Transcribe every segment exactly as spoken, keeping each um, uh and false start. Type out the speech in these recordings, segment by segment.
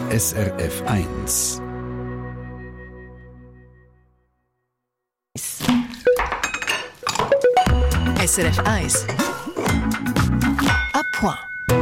S R F eins. S R F eins. À point.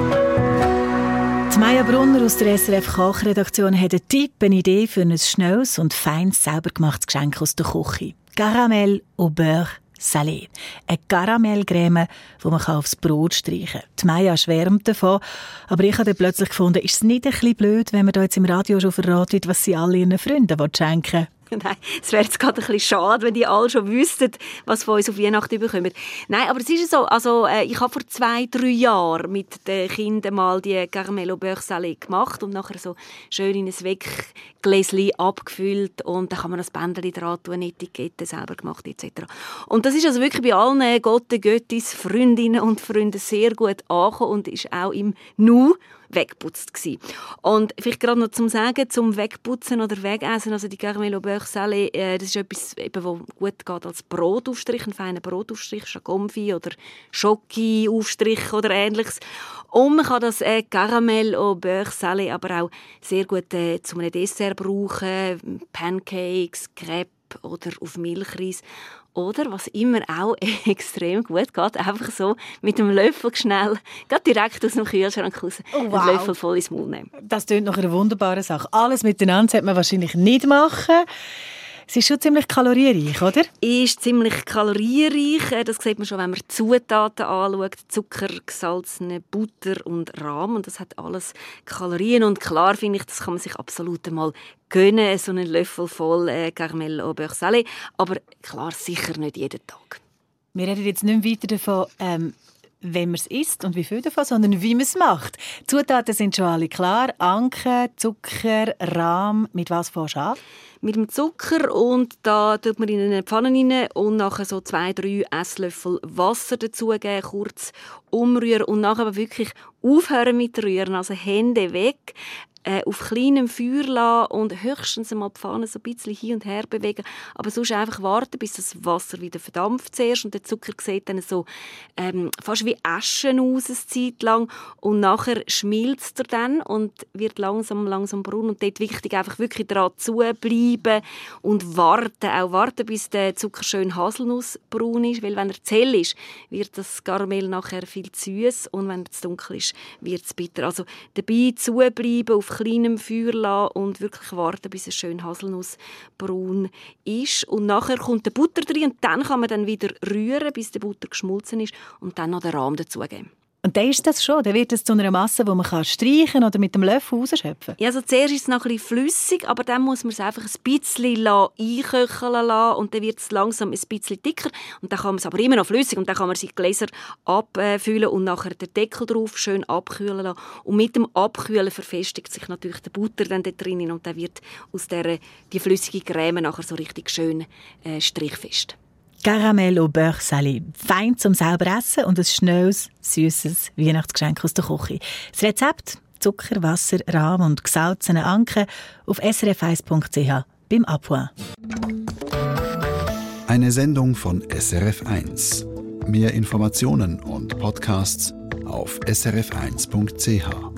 Die Maja Brunner aus der S R F Kochredaktion hat einen Tipp, eine Idee für ein schnelles und feines, selber gemachtes Geschenk aus der Küche. Caramel au beurre salé. Eine Karamellcreme, die man aufs Brot streichen kann. Die Maja schwärmt davon, aber ich habe dann plötzlich gefunden, ist es nicht ein bisschen blöd, wenn man da jetzt im Radio schon verraten, was sie alle ihren Freunden schenken wollen? Nein, es wäre jetzt gerade ein bisschen schade, wenn die alle schon wüssten, was von uns auf Weihnachten bekommen. Nein, aber es ist so, also äh, ich habe vor zwei, drei Jahren mit den Kindern mal die Caramel au beurre salé gemacht und nachher so schön in ein Weggläschen abgefüllt und dann kann man das Bändchen dran tun, eine Etikette selber gemacht et cetera. Und das ist also wirklich bei allen Gotte, Göttis, Freundinnen und Freunden sehr gut angekommen und ist auch im Nu weggeputzt gsi. Und vielleicht gerade noch zum Sagen, zum Wegputzen oder Wegessen, also die Caramel au beurre salé, äh, das ist etwas, eben, wo gut geht als Brotaufstrich, ein feiner Brotaufstrich, Schagomfi oder Schoki-Aufstrich oder Ähnliches. Und man kann das äh, Caramel au beurre salé aber auch sehr gut äh, zu einem Dessert brauchen, Pancakes, Crêpes oder auf Milchreis. Oder, was immer auch extrem gut geht, einfach so mit einem Löffel schnell, gerade direkt aus dem Kühlschrank raus, oh, wow. einen Löffel voll ins Mund nehmen. Das klingt nach einer wunderbaren Sache. Alles miteinander sollte man wahrscheinlich nicht machen. Es ist schon ziemlich kalorienreich, oder? Ist ziemlich kalorienreich. Das sieht man schon, wenn man die Zutaten anschaut. Zucker, gesalzene Butter und Rahm. Und das hat alles Kalorien. Und klar finde ich, das kann man sich absolut einmal gönnen, so einen Löffel voll äh, Caramel au beurre salé. Aber klar, sicher nicht jeden Tag. Wir reden jetzt nicht mehr weiter davon, ähm, wenn man es isst und wie viel davon, sondern wie man es macht. Die Zutaten sind schon alle klar. Anke, Zucker, Rahm. Mit was fährst du an? Mit dem Zucker und da tut man in eine Pfanne rein und nachher so zwei, drei Esslöffel Wasser dazugeben, kurz umrühren und nachher aber wirklich aufhören mit Rühren, also Hände weg, äh, auf kleinem Feuer lassen und höchstens einmal die Pfanne so ein bisschen hin und her bewegen, aber sonst einfach warten, bis das Wasser wieder verdampft zuerst und der Zucker sieht dann so ähm, fast wie Asche aus, eine Zeit lang und nachher schmilzt er dann und wird langsam, langsam braun und dort wichtig einfach wirklich dran zubleiben und warten, auch warten, bis der Zucker schön haselnussbraun ist, weil wenn er zu hell ist, wird das Karamell nachher viel zu süß und wenn er zu dunkel ist, wird es bitter. Also dabei zubleiben, auf kleinem Feuer lassen und wirklich warten, bis es schön haselnussbraun ist. Und nachher kommt die Butter drin und dann kann man dann wieder rühren, bis die Butter geschmolzen ist und dann noch den Rahm dazugeben. Und dann ist das schon, dann wird es zu einer Masse, die man streichen oder mit dem Löffel rausschöpfen kann. Ja, also zuerst ist es noch ein bisschen flüssig, aber dann muss man es einfach ein bisschen einköcheln lassen und dann wird es langsam ein bisschen dicker und dann kann man es aber immer noch flüssig und dann kann man die Gläser abfüllen und nachher den Deckel drauf schön abkühlen lassen. Und mit dem Abkühlen verfestigt sich natürlich der Butter dann da drinnen und dann wird aus der die flüssige Creme nachher so richtig schön äh, strichfest. Caramel au beurre salé. Fein zum selber essen und ein schnelles, süßes Weihnachtsgeschenk aus der Küche. Das Rezept: Zucker, Wasser, Rahm und gesalzene Anke auf s r f eins punkt c h beim À point. Eine Sendung von S R F eins. Mehr Informationen und Podcasts auf s r f eins punkt c h.